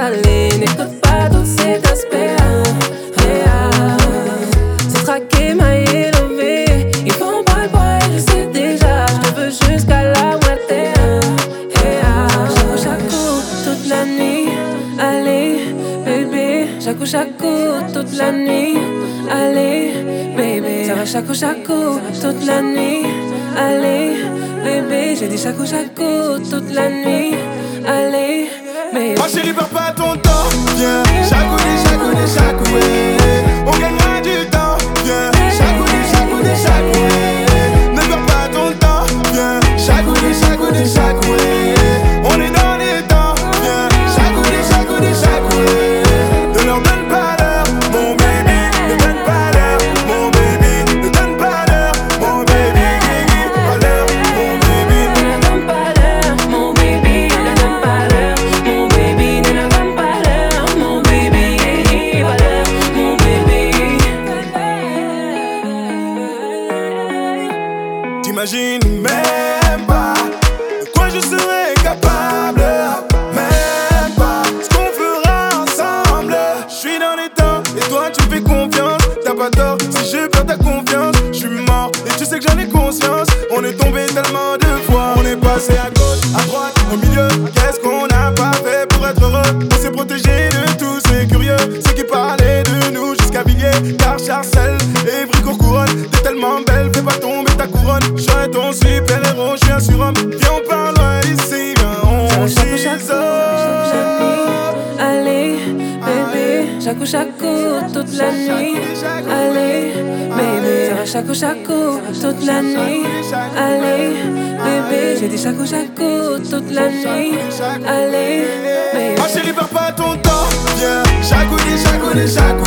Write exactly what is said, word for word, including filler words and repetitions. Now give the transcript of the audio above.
Allez, n'écoute pas tous ces aspects. C'est traqué, maillé, levé. Ils font boy boy, je sais déjà. Je te veux jusqu'à la moitié. Chaco chaco toute la nuit. Allez, bébé. Chaco chaco toute la nuit. Allez, bébé. Ça va chaco chaco toute la nuit. Allez, bébé. J'ai dit chaco chaco toute la nuit. Allez, bébé. Ma chérie, perds pas ton temps. Viens, chacoudi, chacoudi, chacoudi. On gagnera du temps. Viens, chacoudi, chacoudi, chacoudi. Ne perds pas ton temps. Viens, chacoudi, chacoudi, chacoudi. On est dans les temps. Viens, chacoudi, chacoudi, chacoudi. Ne leur donne pas l'heure, mon baby. Ne donne pas l'heure, mon baby. Ne donne pas l'heure, mon baby. Pas l'heure, mon baby. Ne donne pas l'heure, mon baby. Ne donne pas l'heure, mon baby. Ne donne pas l'heure, mon baby. Pas l'heure, mon baby. T'imagines même pas de quoi je serais capable. Même pas ce qu'on fera ensemble. Je suis dans les temps et toi tu me fais confiance. T'as pas tort si je perds ta confiance. Je suis mort et tu sais que j'en ai conscience. On est tombé tellement de fois. On est passé à gauche, à droite, au milieu. Qu'est-ce qu'on n'a pas fait pour être heureux? On s'est protégé de tous ces curieux, ceux qui parlaient de nous jusqu'à Villiers, car Charcel et Vricourt-Couronne. T'es tellement belle, fais pas tomber ta couronne. Je serai ton super héros, je suis un surhomme. Viens on parle loin d'ici, viens on s'isole. Allez, bébé, chaco chaco toute la nuit. Allez, bébé, ça va chaco chaco toute la nuit. Allez, bébé, j'ai dit chaco chaco toute la nuit. Allez, bébé. Ma chérie, perds pas ton temps. Viens, chacoudi, chacoudi, chacoudi.